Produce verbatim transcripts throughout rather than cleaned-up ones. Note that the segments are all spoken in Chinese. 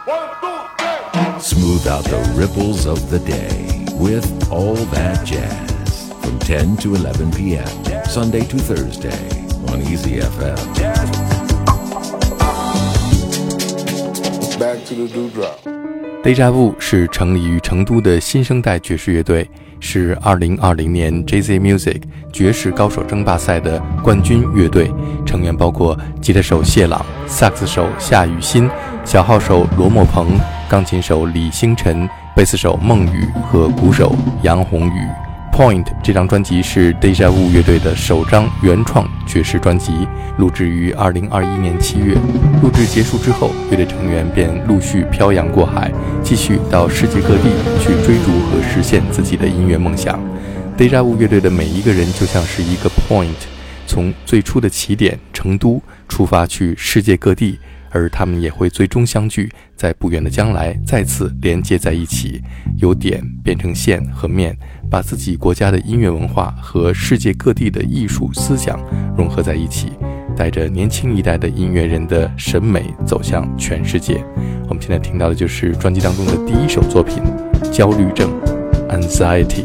Smooth out the ripples of the day with All That Jazz from ten to eleven p.m. Sunday to Thursday on Easy F M. Back to the Dewdrop. Deja Vu 是成立于成都的新生代爵士乐队，是二零二零年 J Z Music 爵士高手争霸赛的冠军乐队，成员包括吉他手谢朗、萨克斯手夏雨欣、小号手罗莫鹏、钢琴手李星辰、贝斯手孟宇和鼓手杨宏宇。Point 这张专辑是 Deja Vu 乐队的首张原创爵士专辑，录制于二零二一年七月。录制结束之后，乐队成员便陆续漂洋过海，继续到世界各地去追逐和实现自己的音乐梦想。Deja Vu 乐队的每一个人就像是一个 point， 从最初的起点成都出发去世界各地，而他们也会最终相聚，在不远的将来再次连接在一起，由点变成线和面，把自己国家的音乐文化和世界各地的艺术思想融合在一起，带着年轻一代的音乐人的审美走向全世界。我们现在听到的就是专辑当中的第一首作品《焦虑症》 Anxiety。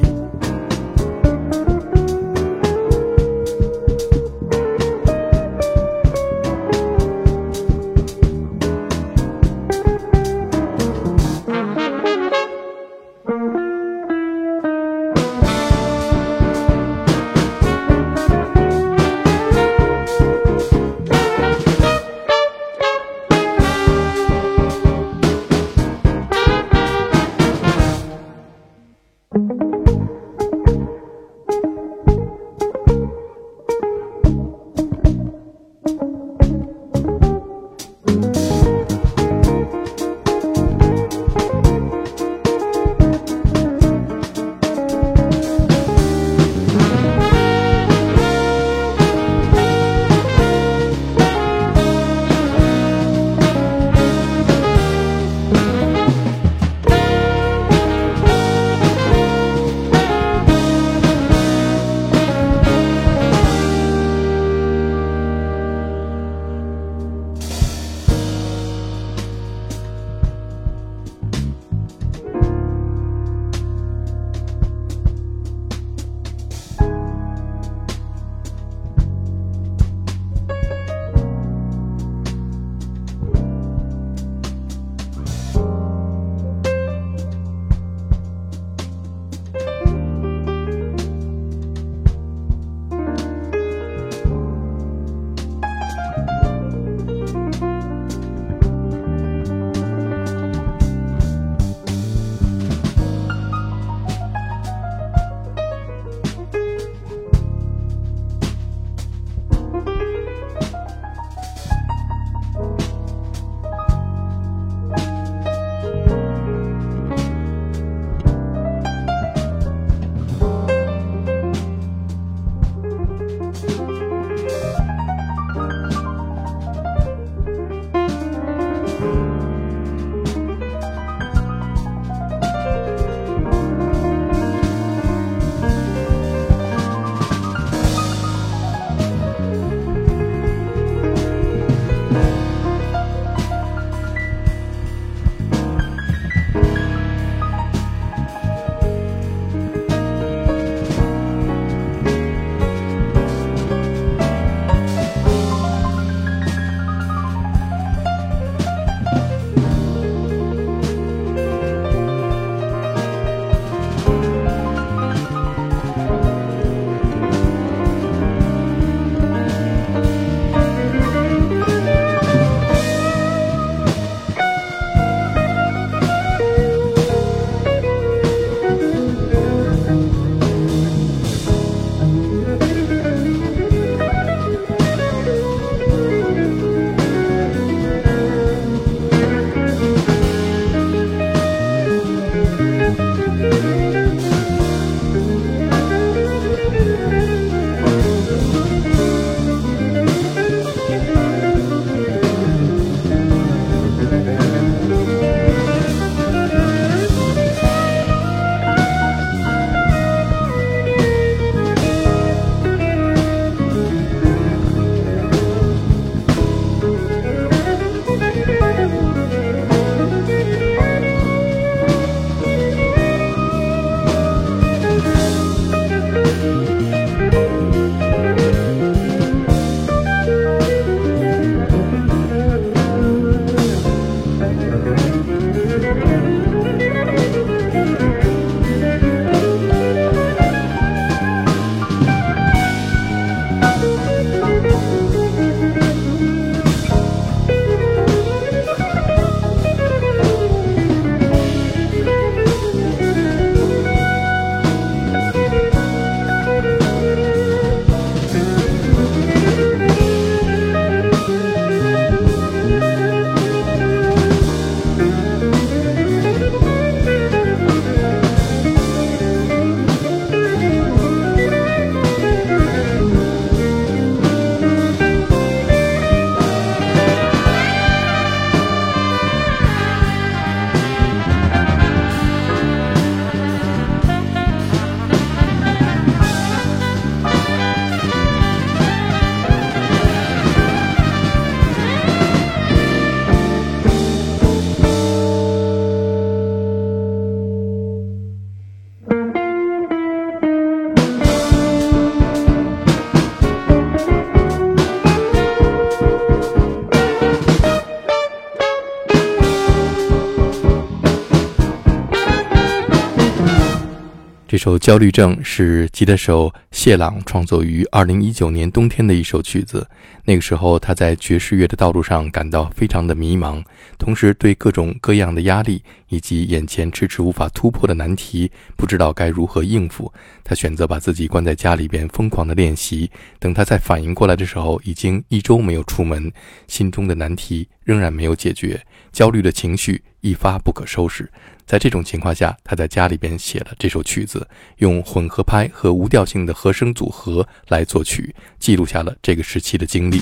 这首《焦虑症》是吉他手谢朗创作于二零一九年冬天的一首曲子。那个时候他在爵士乐的道路上感到非常的迷茫，同时对各种各样的压力以及眼前迟迟无法突破的难题不知道该如何应付。他选择把自己关在家里边疯狂的练习，等他再反应过来的时候，已经一周没有出门，心中的难题仍然没有解决，焦虑的情绪一发不可收拾。在这种情况下，他在家里边写了这首曲子，用混合拍和无调性的和声组合来作曲，记录下了这个时期的经历。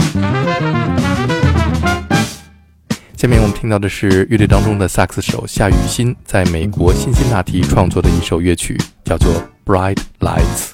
下面我们听到的是乐队当中的萨克斯手夏雨欣在美国辛辛那提创作的一首乐曲，叫做 Bright Lights。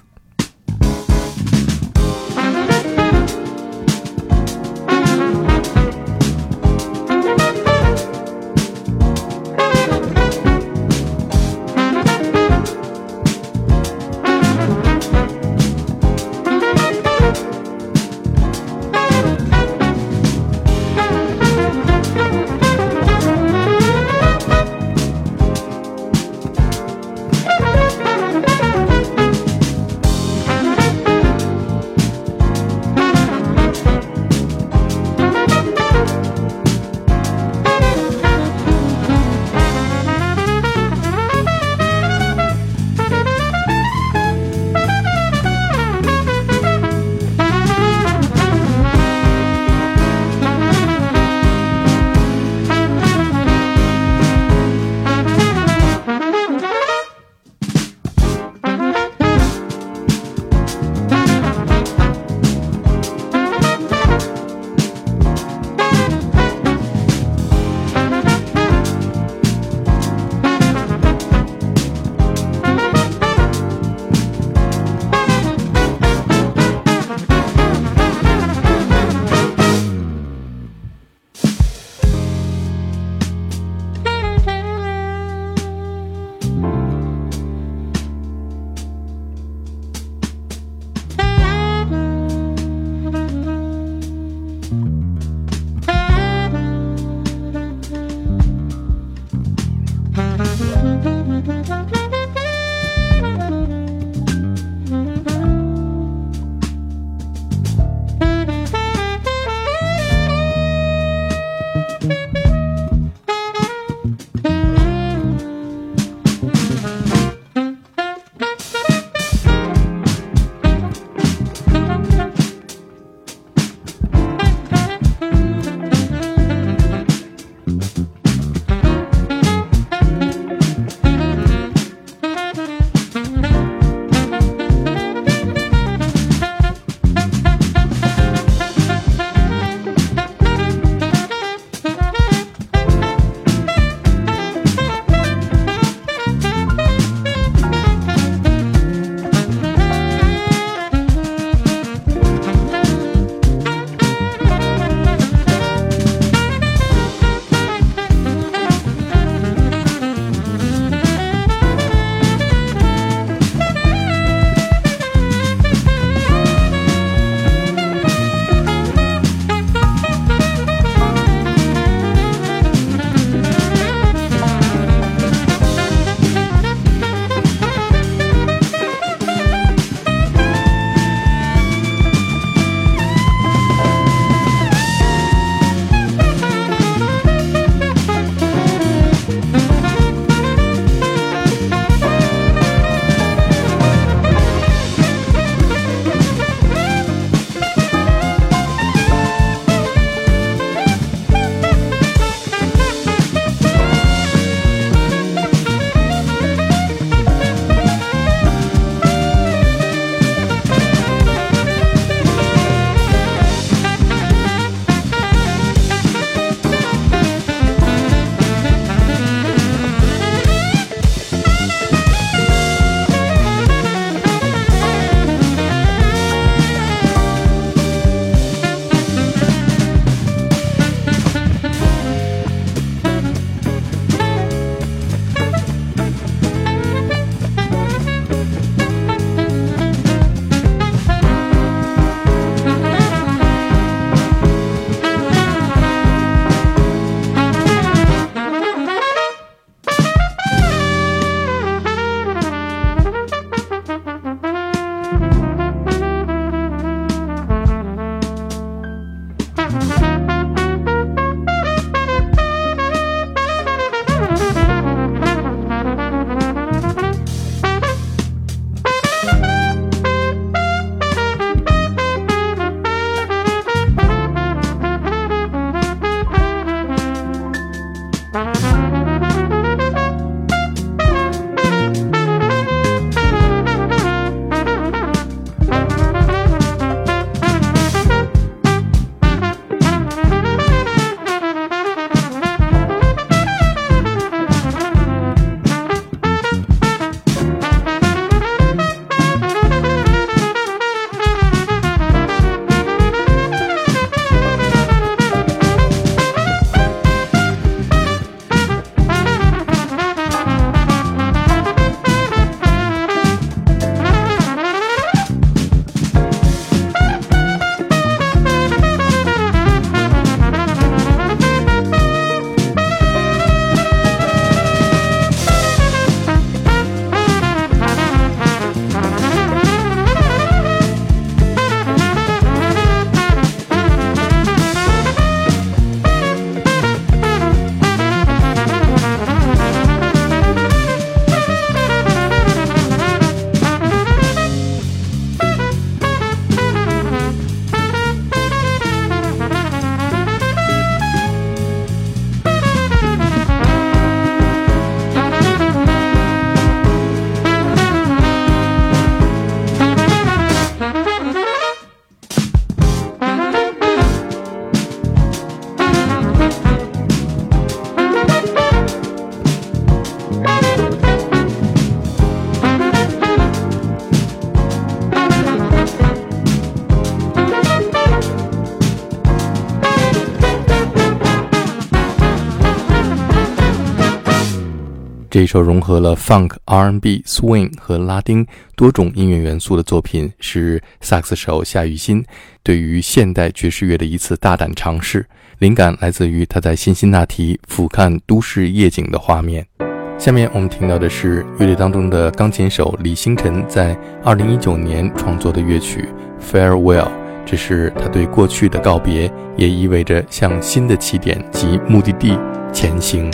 这一首融合了 Funk、R and B、Swing 和拉丁多种音乐元素的作品，是萨克斯手夏雨欣对于现代爵士乐的一次大胆尝试。灵感来自于他在辛辛那提俯瞰都市夜景的画面。下面我们听到的是乐队当中的钢琴手李星辰在二零一九年创作的乐曲 Farewell， 这是他对过去的告别，也意味着向新的起点及目的地前行。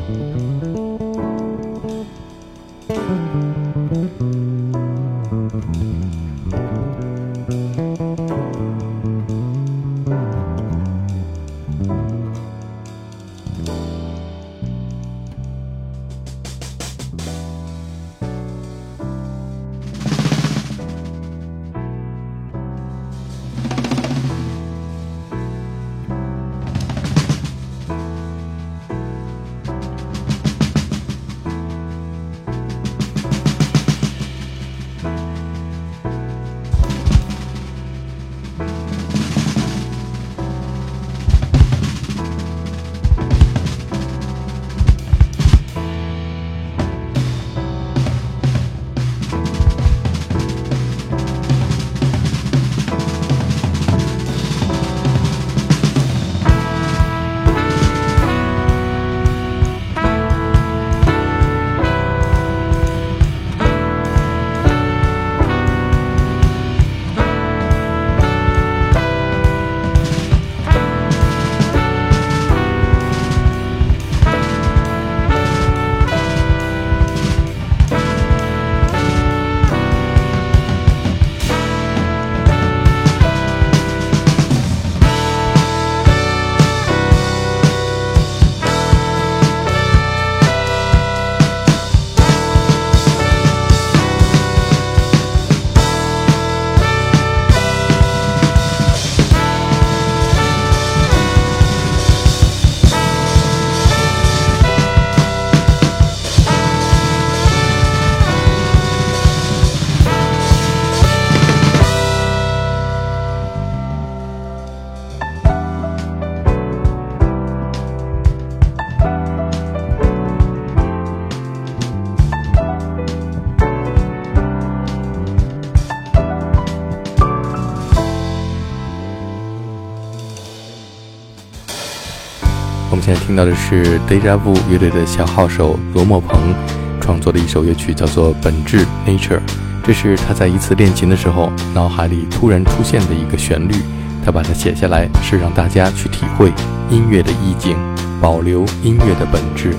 我们现在听到的是 Deja Vu 乐队的小号手罗莫鹏创作的一首乐曲，叫做《本质 Nature》。这是他在一次练琴的时候脑海里突然出现的一个旋律，他把它写下来，是让大家去体会音乐的意境，保留音乐的本质。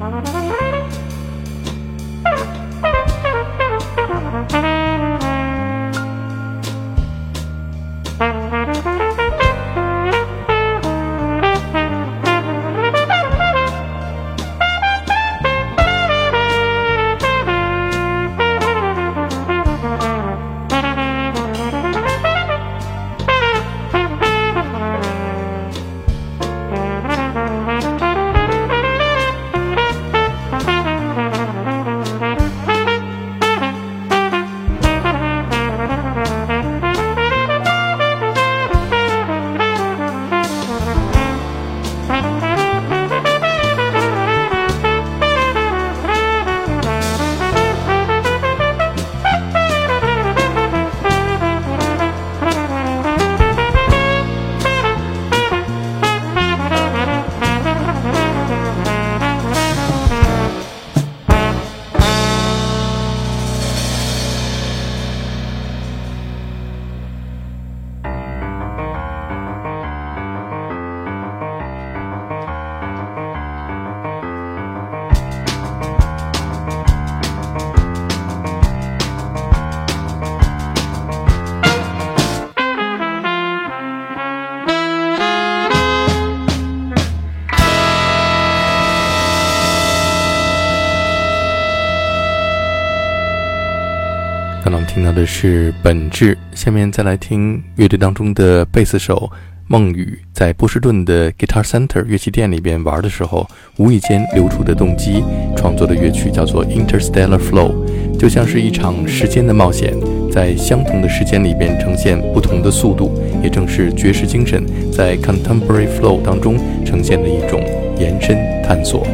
听到的是本质，下面再来听乐队当中的贝斯手孟宇在波士顿的 Guitar Center 乐器店里边玩的时候，无意间流出的动机创作的乐曲叫做 Interstellar Flow， 就像是一场时间的冒险，在相同的时间里边呈现不同的速度，也正是爵士精神在 Contemporary Flow 当中呈现的一种延伸探索。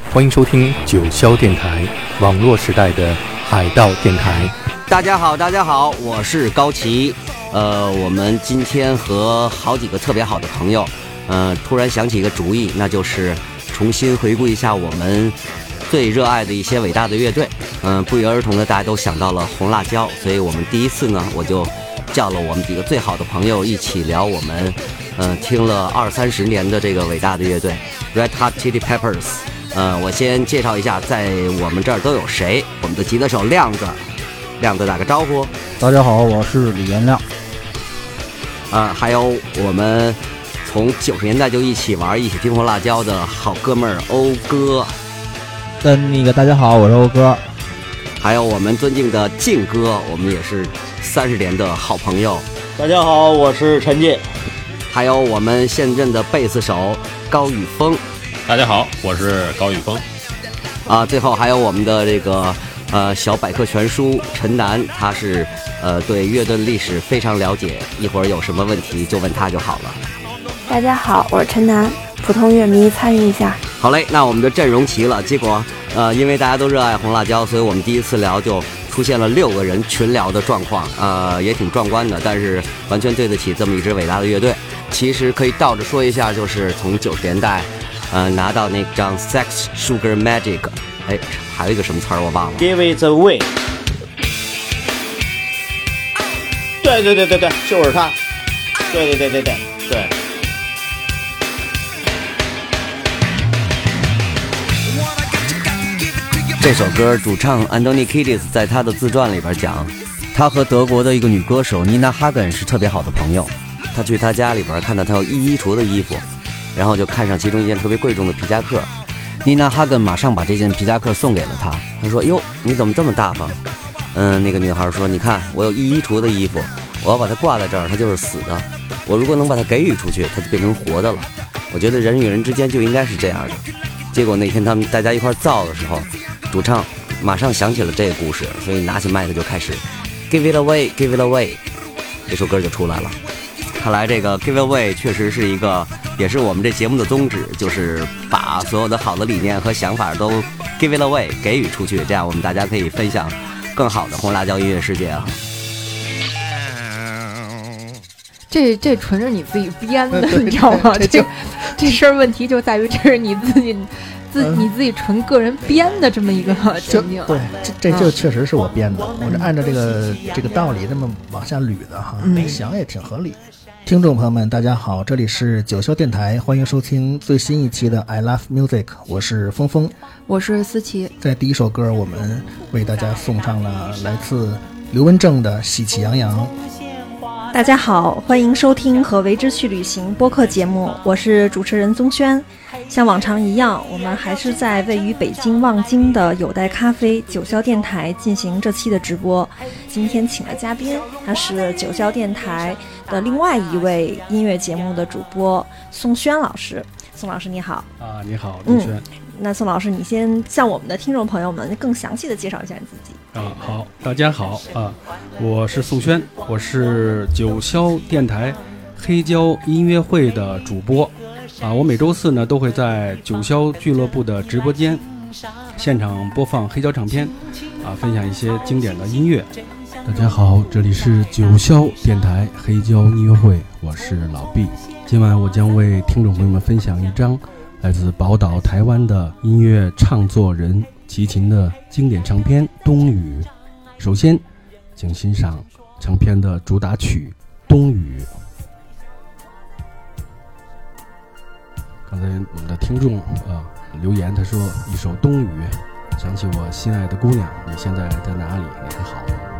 欢迎收听九霄电台，网络时代的海盗电台。 大家好，大家好，我是高奇。呃，我们今天和好几个特别好的朋友，呃，突然想起一个主意，那就是重新回顾一下我们最热爱的一些伟大的乐队。嗯、呃，不约而同的，大家都想到了红辣椒，所以我们第一次呢，我就叫了我们几个最好的朋友一起聊我们，呃，听了二三十年的这个伟大的乐队 Red Hot Chili Peppers。呃，我先介绍一下，在我们这儿都有谁。我们的吉他手亮子，亮子打个招呼。 大家好，我是李元亮。 啊、呃，还有我们从九十年代就一起玩、一起听红辣椒的好哥们儿欧哥。 跟那个大家好，我是欧哥。 还有我们尊敬的靖哥，我们也是三十年的好朋友。 大家好，我是陈进。 还有我们现任的贝斯手高宇峰。 大家好，我是高宇峰。 啊，最后还有我们的这个呃小百科全书陈楠，他是呃对乐队的历史非常了解，一会儿有什么问题就问他就好了。 大家好，我是陈楠，普通乐迷参与一下。 好嘞，那我们的阵容齐了，结果呃因为大家都热爱红辣椒，所以我们第一次聊就出现了六个人群聊的状况，呃也挺壮观的，但是完全对得起这么一支伟大的乐队。其实可以倒着说一下，就是从九十年代呃，拿到那张 Sex Sugar Magic， 哎，还有一个什么词儿我忘了。 Give it away。对对对对对，就是他。对对对对对对。 这首歌主唱 Anthony Kiedis 在他的自传里边讲，他和德国的一个女歌手 Nina Hagen 是特别好的朋友。他去他家里边看到他有一衣橱的衣服。然后就看上其中一件特别贵重的皮夹克，妮娜哈根马上把这件皮夹克送给了他。他说：“哟，你怎么这么大方？”嗯，那个女孩说：“你看，我有一衣橱的衣服，我要把它挂在这儿，它就是死的。我如果能把它给予出去，它就变成活的了。我觉得人与人之间就应该是这样的。”结果那天他们大家一块造的时候，主唱马上想起了这个故事，所以拿起麦克就开始 Give it away, Give it away， 这首歌就出来了。看来这个 Give Away 确实是一个，也是我们这节目的宗旨，就是把所有的好的理念和想法都 Give it away 给予出去，这样我们大家可以分享更好的红辣椒音乐世界啊。 这这纯是你自己编的，你知道吗？这这这事儿问题就在于这是你自己自你自己纯个人编的这么一个情境。 对，这这就确实是我编的，我这按照这个这个道理这么往下捋的哈， 嗯、 想也挺合理。听众朋友们，大家好，这里是九霄电台，欢迎收听最新一期的 I Love Music， 我是峰峰， 我是思琪。 在第一首歌，我们为大家送上了来自刘文正的《喜气洋洋》。 大家好，欢迎收听和为之去旅行播客节目，我是主持人宗轩。像往常一样，我们还是在位于北京望京的有待咖啡九霄电台进行这期的直播。今天请了嘉宾，他是九霄电台的另外一位音乐节目的主播宋轩老师。宋老师你好。 啊，你好，宗轩。 嗯，那宋老师，你先向我们的听众朋友们更详细的介绍一下你自己。 啊，好，大家好啊，我是宋轩，我是九霄电台黑胶音乐会的主播啊。我每周四呢都会在九霄俱乐部的直播间现场播放黑胶唱片啊，分享一些经典的音乐。大家好，这里是九霄电台黑胶音乐会，我是老毕。今晚我将为听众朋友们分享一张来自宝岛台湾的音乐唱作人齐秦的经典唱片《冬雨》。首先请欣赏唱片的主打曲《冬雨》。刚才我们的听众啊留言，他说一首《冬雨》想起我心爱的姑娘，你现在在哪里？你可好？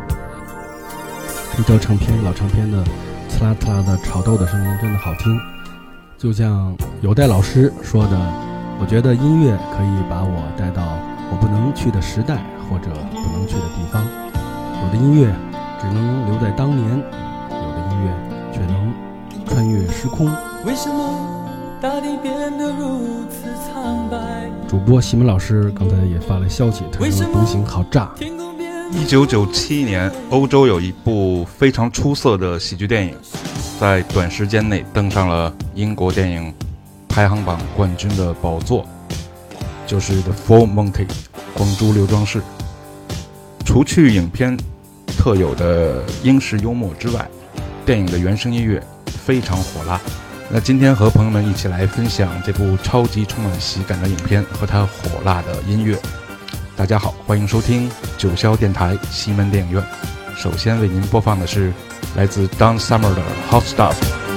黑胶唱片老唱片的刺啦刺啦的炒豆的声音真的好听，就像有代老师说的，我觉得音乐可以把我带到我不能去的时代或者不能去的地方。有的音乐只能留在当年，有的音乐却能穿越时空。为什么大地变得如此苍白？主播西门老师刚才也发了消息，他说独行好炸。 一九九七年，欧洲有一部非常出色的喜剧电影，在短时间内登上了英国电影排行榜冠军的宝座。 就是 The Full Monty 光珠刘庄士。除去影片特有的英式幽默之外，电影的原声音乐非常火辣。那今天和朋友们一起来分享这部超级充满喜感的影片和它火辣的音乐。大家好，欢迎收听九霄电台西门电影院。首先为您播放的是来自 Don Summer 的 Hot Stuff。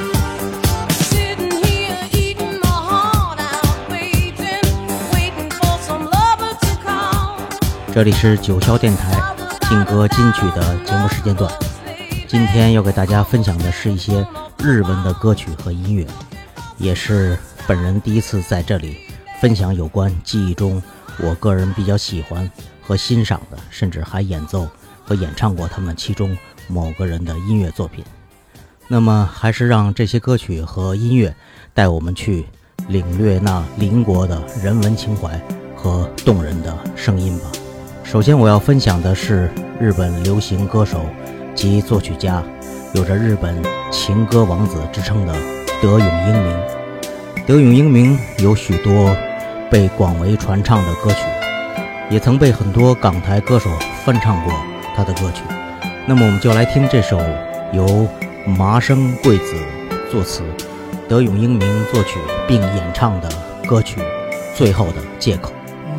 这里是九霄电台劲歌金曲的节目时间段，今天要给大家分享的是一些日文的歌曲和音乐，也是本人第一次在这里分享有关记忆中我个人比较喜欢和欣赏的，甚至还演奏和演唱过他们其中某个人的音乐作品。那么还是让这些歌曲和音乐带我们去领略那邻国的人文情怀和动人的声音吧。首先我要分享的是日本流行歌手及作曲家，有着日本情歌王子之称的德永英明。德永英明有许多被广为传唱的歌曲，也曾被很多港台歌手翻唱过他的歌曲。那么我们就来听这首由麻生贵子作词，德永英明作曲并演唱的歌曲《最后的借口》。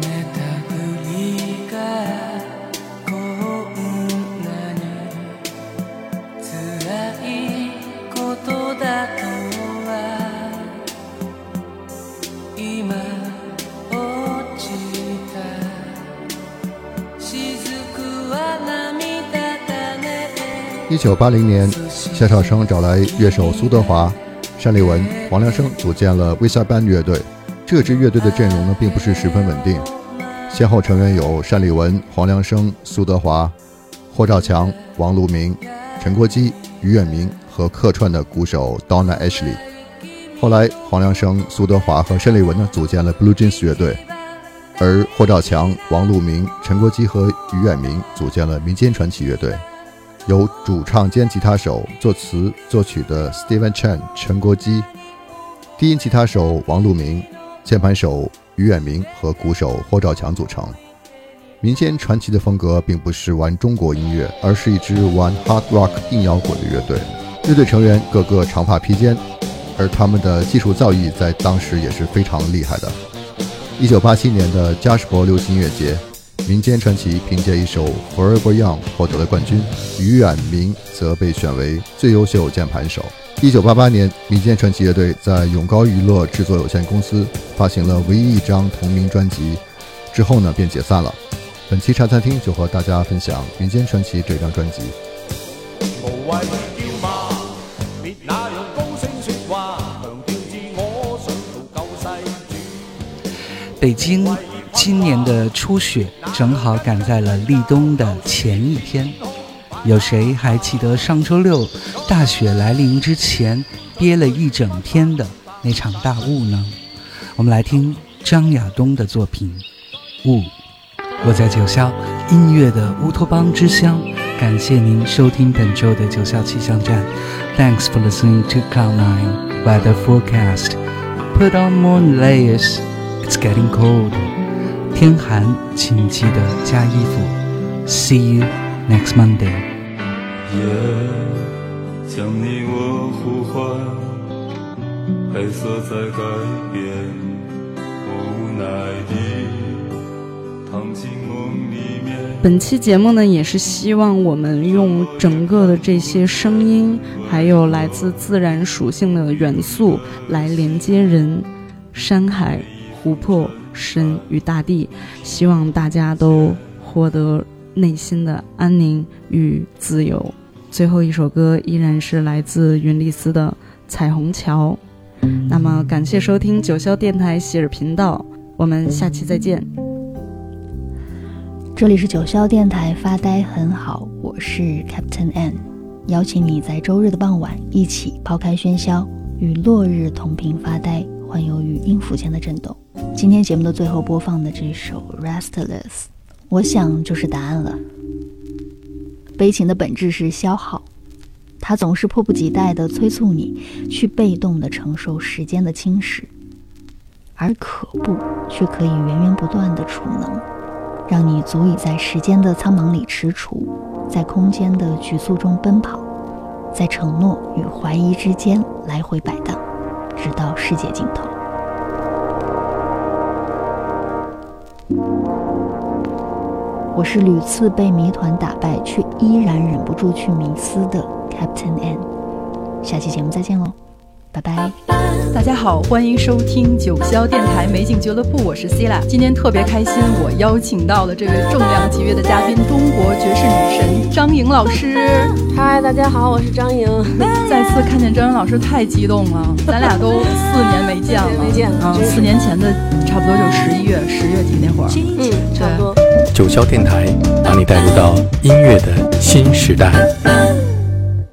一九八零年，夏少生找来乐手苏德华、单立文、黄良生组建了 Visa Band 乐队。这支乐队的阵容呢，并不是十分稳定，先后成员有单立文、黄良生、苏德华、霍兆强、王路明、陈国基、于远明和客串的鼓手 Donna Ashley。后来，黄良生、苏德华和单立文呢组建了 Blue Jeans 乐队，而霍兆强、王路明、陈国基和于远明组建了民间传奇乐队。由主唱兼吉他手、作词作曲的 Steven Chan 陈国基，低音吉他手王路明，键盘手于远明和鼓手霍兆强组成。民间传奇的风格并不是玩中国音乐，而是一支玩 hard rock 硬摇滚的乐队。乐队成员个个长发披肩，而他们的技术造诣在当时也是非常厉害的。一九八七年的加士伯流行音乐节，民间传奇凭借一首 Forever Young 获得了冠军，于远明则被选为最优秀键盘手。一九八八年，民间传奇乐队在永高娱乐制作有限公司发行了唯一一张同名专辑，之后呢便解散了。本期茶餐厅就和大家分享民间传奇这张专辑。 北京今年的初雪正好赶在了立冬的前一天，有谁还记得上周六大雪来临之前憋了一整天的那场大雾呢？我们来听张亚东的作品《雾》。我在九霄音乐的乌托邦之乡，感谢您收听本周的九霄气象站。 Thanks for listening to Cloud nine Weather Forecast. Put on more layers, it's getting cold. 天寒请记得加衣服。 See you next Monday. 夜将你我呼唤，黑色在改变，无奈地躺进梦里面。 本期节目呢，也是希望我们用整个的这些声音，还有来自自然属性的元素来连接人、山海、湖泊、神与大地，希望大家都获得内心的安宁与自由。最后一首歌依然是来自云丽丝的彩虹桥。那么感谢收听九霄电台喜尔频道，我们下期再见。 这里是九霄电台发呆很好，我是 Captain N， 邀请你在周日的傍晚一起抛开喧嚣，与落日同频发呆，环游于音符间的震动。今天节目的最后播放的这首 Restless， 我想就是答案了。悲情的本质是消耗，它总是迫不及待地催促你去被动地承受时间的侵蚀。 而可怖却可以源源不断的储能，让你足以在时间的苍茫里踟蹰，在空间的局促中奔跑，在承诺与怀疑之间来回摆荡，直到世界尽头。我是屡次被谜团打败却依然忍不住去迷思的 Captain N。 下期节目再见喽，拜拜。 大家好，欢迎收听九霄电台美景俱乐部，我是 Sila。 今天特别开心，我邀请到了这位重量级别的嘉宾，中国爵士女神张颖老师。 嗨，大家好，我是张颖。 再次看见张颖老师太激动了，咱俩都四年没见了， 没见了。 嗯，四年前的差不多就十一月十月底那会儿。 嗯，差不多。 九霄电台把你带入到音乐的新时代。